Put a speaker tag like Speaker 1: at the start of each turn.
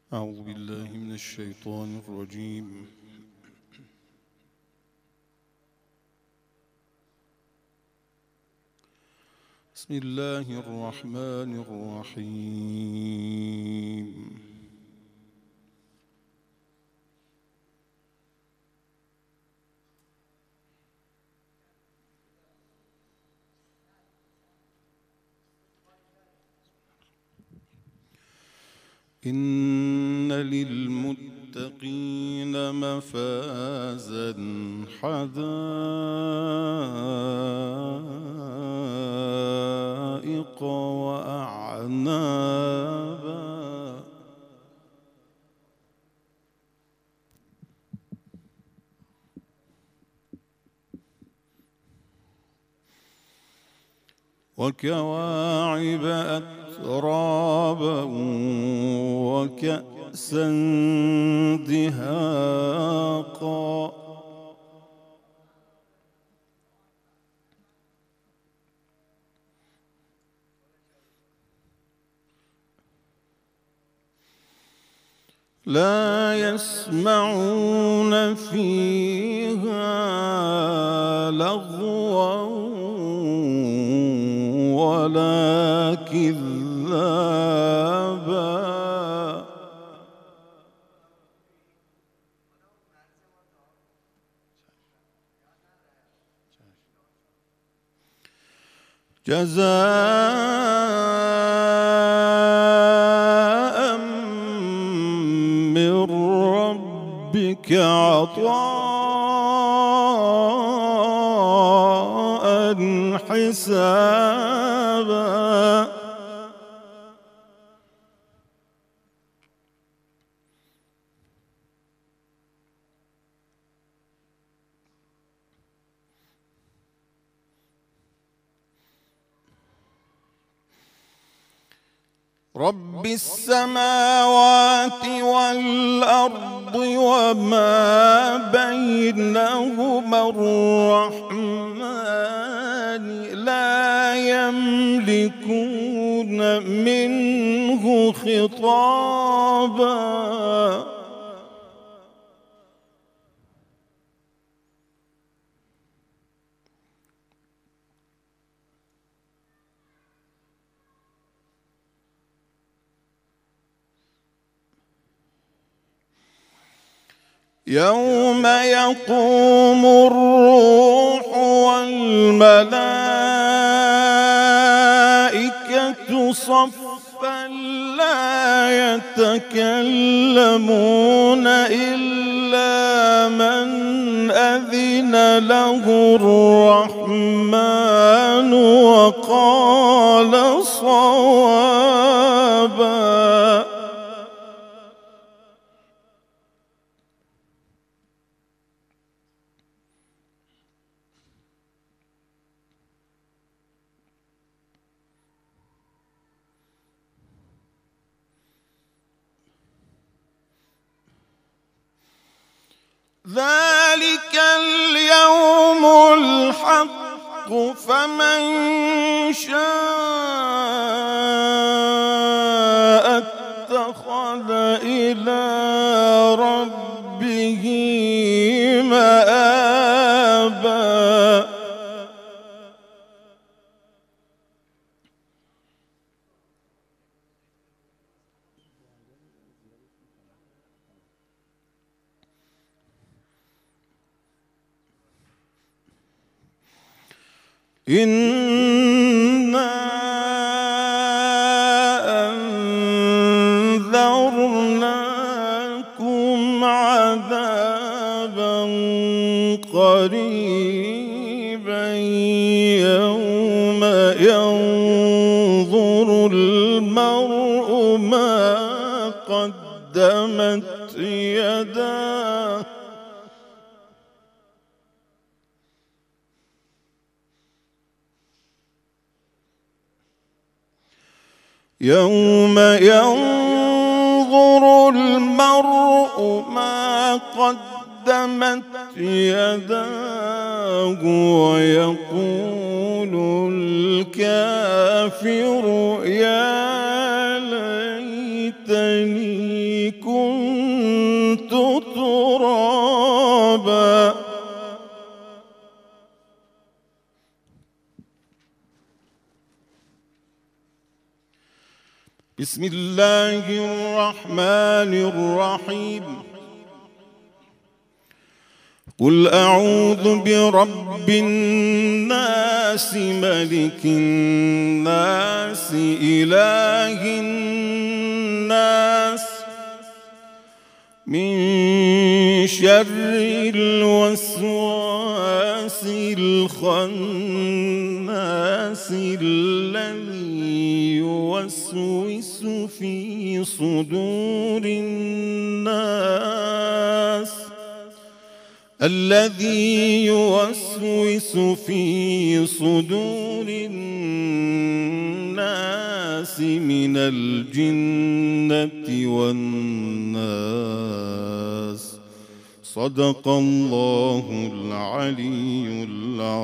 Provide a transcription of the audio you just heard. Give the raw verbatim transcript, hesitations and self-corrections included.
Speaker 1: أعوذ بالله من الشيطان الرجيم. بسم الله الرحمن الرحيم. إن للمتقين مفازا حدائق وأعنابا وكواعب أترابا وكأسا دهاقا لا يسمعون فيها لغوا ولا كذابا جزاء من ربك عطاء حسابا رب السماوات والأرض وما بينهما الرحمن لا يملكون منه خطابا يوم يقوم الروح والملائكة صفا لا يتكلمون إلا من أذن له الرحمن وقال صوابا ذلك اليوم الحق فمن شاء اتخذ إلى ربه مآبا إنا أنذرناكم عذابا قريبا يوم ينظر المرء ما قدمت يداه يوم ينظر المرء ما قدمت يداه ويقول الكافر يا ليتني كنت بسم الله الرحمن الرحيم. قل أعوذ برب الناس ملك الناس إله الناس من شر الوسواس الخناس الذي يوسوس في صدور الناس الذي يوسوس في صدور الناس من الجنة والناس. صدق الله العلي العظيم.